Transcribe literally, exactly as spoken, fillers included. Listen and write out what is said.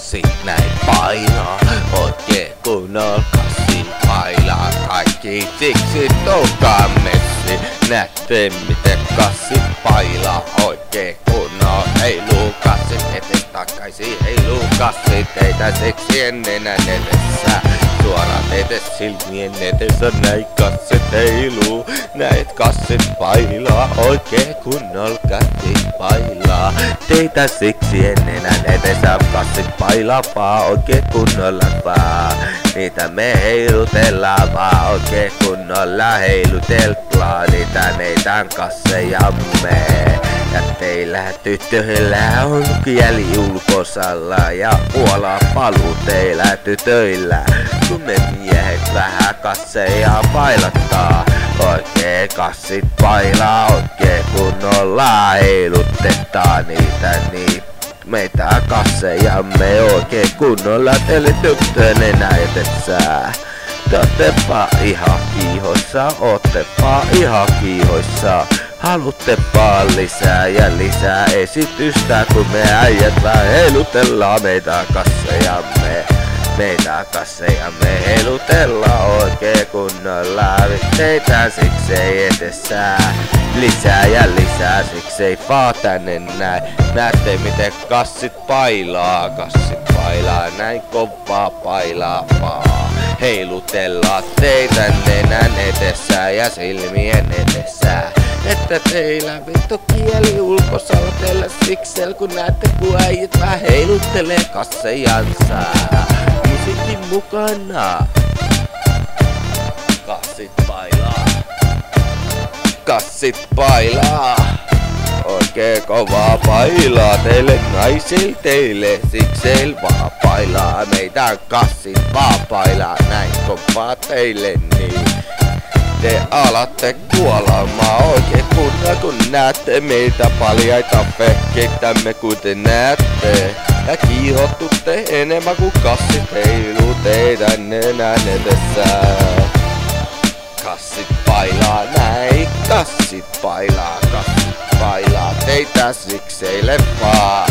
kassit näin painaa, oikein kunnolla kassit pailaa. Kaikki siksi toukaan messi, näette miten kassit pailaa, oikein kunnolla heiluu kassit etes takaisin, heiluu kassit teitä siksi ennen edessä. Suoraan edes silmien edessä näin kassit heiluu, näet kassit pailaa, oikein kunnolla kassit pailaa. Teitä siksi ennen edessä kassit pailaa vaan, oikein kunnolla vaan. Niitä me heilutellaan vaan, oikein kunnolla heilutellaan. Niitä meidän kassejamme. Ja teillä tytöillä on kieli ulkosalla ja Puola paluu teillä tytöillä. Kun me miehet vähän kasseja pailattaa, oikein kassit pailaa, oikein kunnolla heilutetaan niitä niin. Meitä kassejamme oikein kunnolla teille tyttöinen näytessään. Te oottepa ihan kiihoissa, oottepa ihan kiihoissa. Haluttepaa lisää ja lisää esitystä, kun me äijät vähän heilutellaan meitä kassejamme. Meitä kassejamme heilutellaan oikein kunnolla. Teitä siksei edessään. Lisää ja lisää, siksei vaan tänne näin. Näette miten kassit pailaa, kassit pailaa, näin kovaa pailaa vaan. Heilutellaan teitä nenän edessä ja silmien edessä. Että teillä vittu kieli ulkosalla teillä siksel, kun näette kun äijät vähän heiluttelee kassejansa. Musiikin mukana. Kassit pailaa. Kassit pailaa. Oikein kovaa pailaa teille naisille, teille siksel vaan pailaa. Meidän kassit vaan pailaa näin kovaa teille niin. Te alatte kuolemaan oikein kunnolla, kun näette meitä paljaita vehkeitämme, kun te näette. Ja kiihottutte enemmän kuin kassit heiluu teidän nenän edessä. Kassit pailaa näin, kassit pailaa, kassit pailaa teitä sikseille vaan.